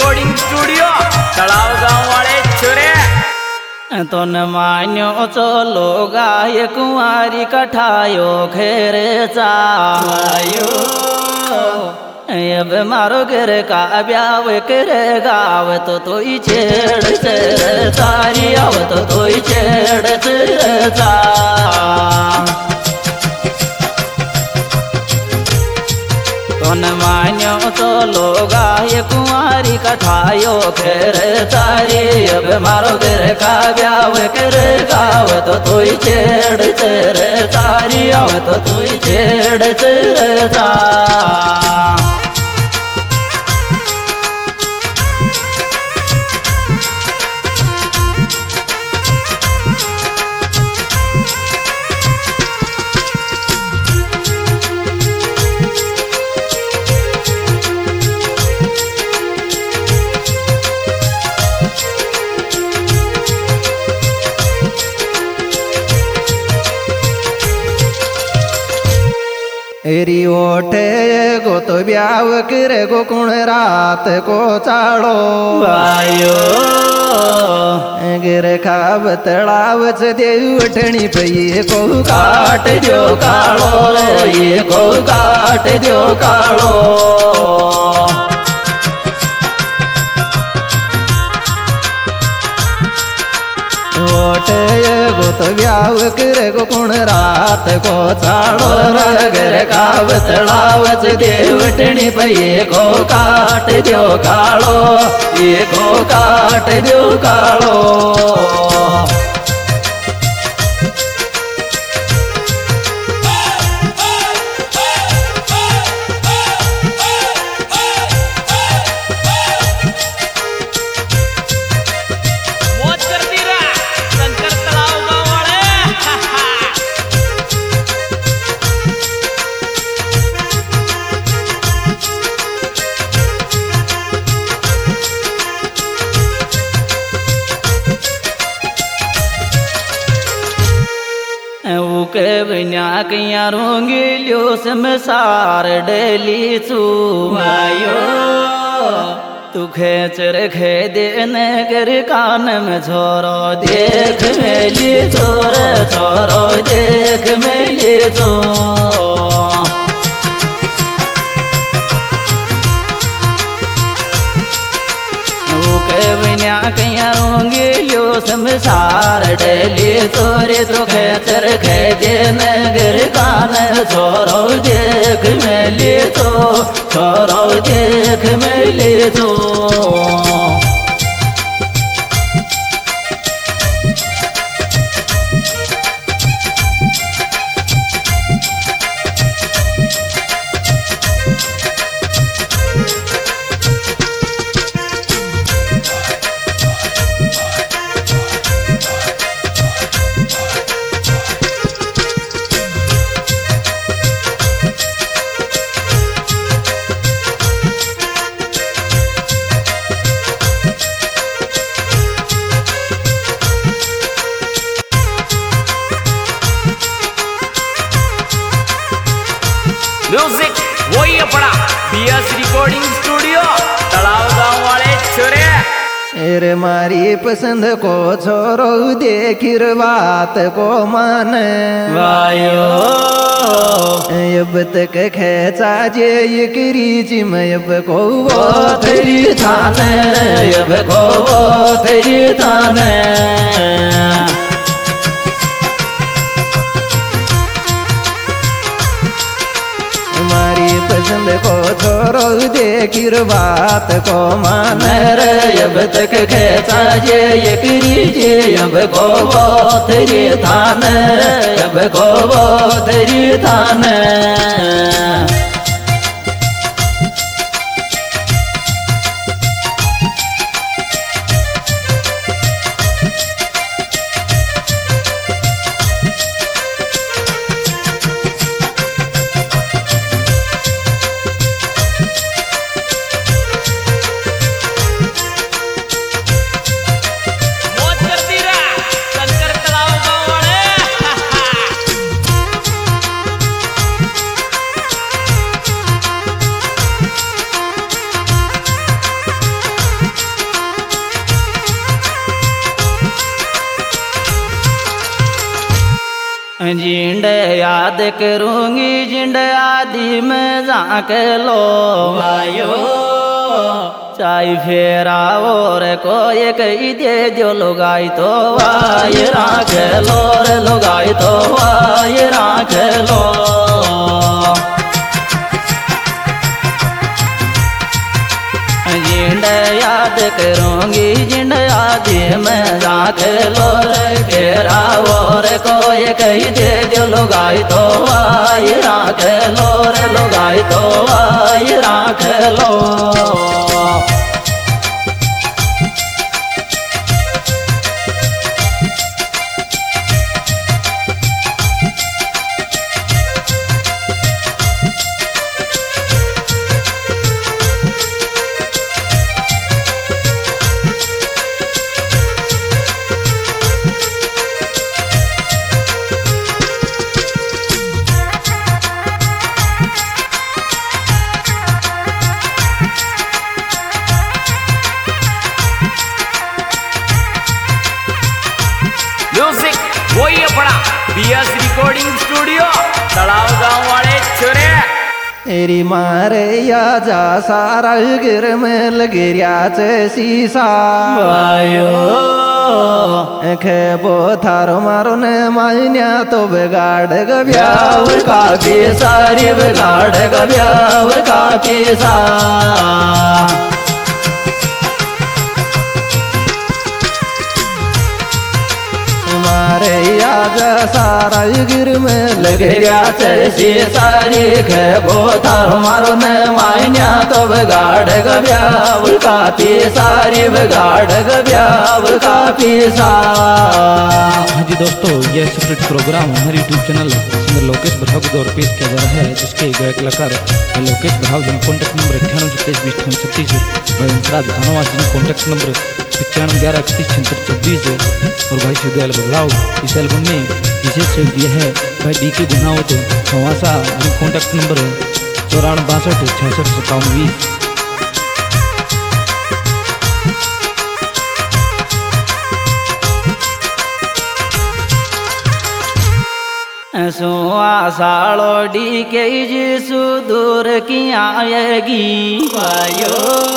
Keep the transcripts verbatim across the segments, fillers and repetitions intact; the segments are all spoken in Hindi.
रिकॉर्डिंग स्टूडियो तलाव गांव वाले छोरे तो न मान्यो चलो गाय कुंवारी कठायो खेरे चायो अब मारो गिर का ब्याव करे गाव तो तो छेड़ छेड़ सारी आव तो तो छेड़ छेड़ चा न मान्यो चलो गाय कुंवारी कठायो खेर तारी अब मारो गिर का ब्याव करे गाव तो तू छेड़ छेड़ तारी आव तो तू छेड़ छेड़ ता एरी ओठे गो तो ब्याव करे गो कुण रात को चाड़ो आयो गिर खाब तड़ाव च देव उठनी पई को काट दो कालो ये को काट दो कालो ओटे गो तो ब्याव करे गो कुण रात को चाड़ो गर काव तड़ावच देवटनी पई को काट दो कालो ये को काट दो कालो के बिना किया रोंगी लियो समसार डेली चुमायो तू खेच रखे देने कर कान में छोरो देख मेली छोर छोरो देख मेली चो कहीं रोंगी लियो संसार डेली तोरे तो खेचर खे देने गिर कान छोरो देख मेली तो छोरो देख मेली तो म्यूजिक वही अपना बीएस रिकॉर्डिंग स्टूडियो तलाव गांव वाले छोरे एरे मारी पसंद को छोरो देखिर बात को मान वायो अब तक खेचा जे ये करी जिमयब को वो तेरी थाने अब को वो तेरी थाने पसंद को छोरो देखिर बात को मान रे अब तक खेचा जे ये करीजे अब को वो तेरी थान अब को वो तेरी थान जिंड याद करूंगी जिंड आदि में जाके लो वायो चाय फेरा और कोई कही दे जो लुगाई तो वाय राख लो रे लुगाई तो वाय राख लो जिंड याद करूंगी जिंड आदि में राख लो रे फेरा और कोई कही दे जो लुगाई तो वाय राख लो रे लुगाई तो वाय राख लो म्यूजिक वही अपना बीएस रिकॉर्डिंग स्टूडियो तलाव गांव वाले छोरे तेरी मारे या जा सारा गिर में लगिरिया चे सीसा वायो खे बो थारो मारो ने मान्या तो बिगाड़ गया ब्याव का सारी बिगाड़ का ब्याव का सा मारे आज सारा गिर में लग गया चैसी सारी खे बोता मारो ने मायन्या तो बिगाड़ गब्याव काफी सारी बिगाड़ गब्याव काफी सा। हाँ जी दोस्तों, यह सेपरेट प्रोग्राम हमारे YouTube channel singer Lokesh Barav के द्वारा पेश किया जा रहा है, जिसके गायक कलाकार लोकेश बराव जिन कॉन्टैक्ट नंबर अट्ठानवे सत्ताईस बीस अठावन छत्तीस भाई हंसराज धनवास जिन कॉन्टैक्ट नंबर पचानवे ग्यारह इकतीस छिहत्तर छब्बीस और भाई सिद्धदयाल बदलाव। इस एल्बम में विशेष सहयोग दिया है भाई डी के गुनावत खवासा जिन कॉन्टैक्ट नंबर चौरानवे बासठ छियासठ सत्तावन बीस। सुआ सालो डी के जिसु दूर की आएगी वायो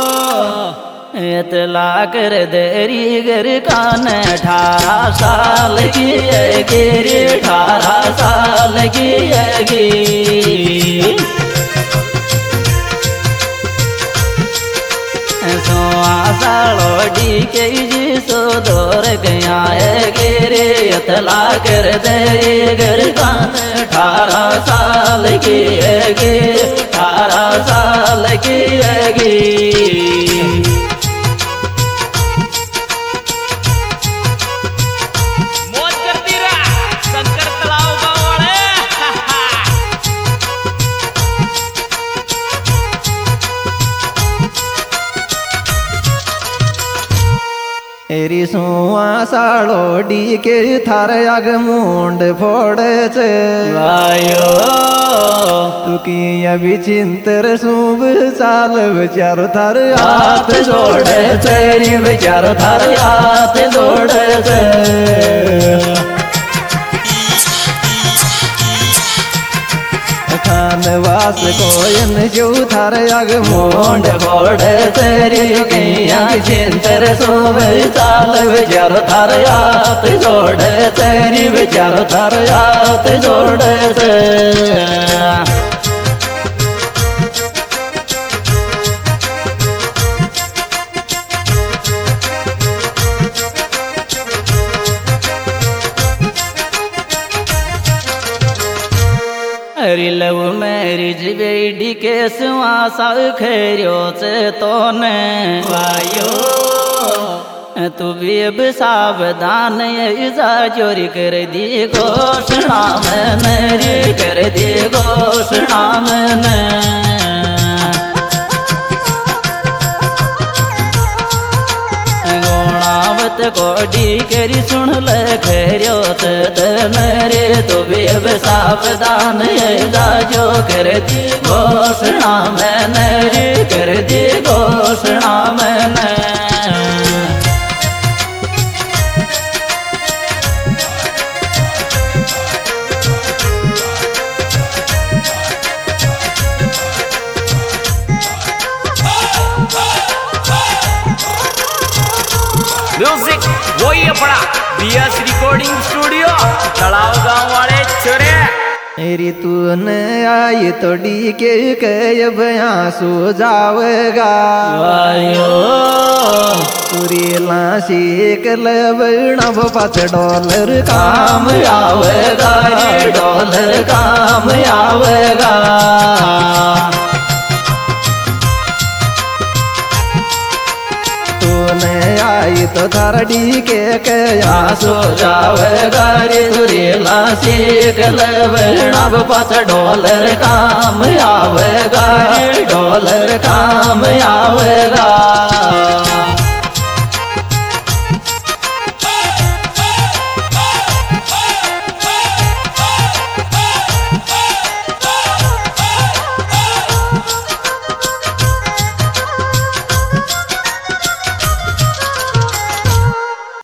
इतला कर देरी गर कान अठारह साल की गिरी अठारह साल की गी सोआ सालो डी के जिसो दूर गया गिरे इतला कर देरी गर कान अठारह साल की गे अठारह साल की गी। एरी सुआ सालो डी के थार आग मुंड फोड़े छे वायो तू की अभी चिंतर सुब चाल विचारो थार हाथ जोड़े तेरी विचार थार हाथ जोड़े से खानवास कोयन जो थार आग मुंड फोड़े तेरी कैया चिंतर सोवे चाल विचार थार हाथ जोड़े तेरी विचार थार हाथ जोड़े से। लव मैरिज बेडी के सुआ सा खेरियो से तो ने वायो तू भी अब सावधान ऐसा चोरी कर दी घोषणा में मेरी कर दी घोषणा में कोडी केरी सुन ले खेरियो तेरे तो भी अब सावधान जो कर दी घोषणा मैंने कर दी घोषणा मैंने। म्यूजिक वही अपना बीएस रिकॉर्डिंग स्टूडियो तलाव गांव वाले छोरे। मेरी तूने आई तो डी के कह बया सो जावेगा वायो तुरी लाशी लबण पाँच डॉलर काम आवेगा रे डॉलर काम आवेगा। तूने आई तो धरडी के कया सो जावेगा रे तुरी लाशी लबण पाँच डॉलर काम आवेगा रे डॉलर काम आवेगा।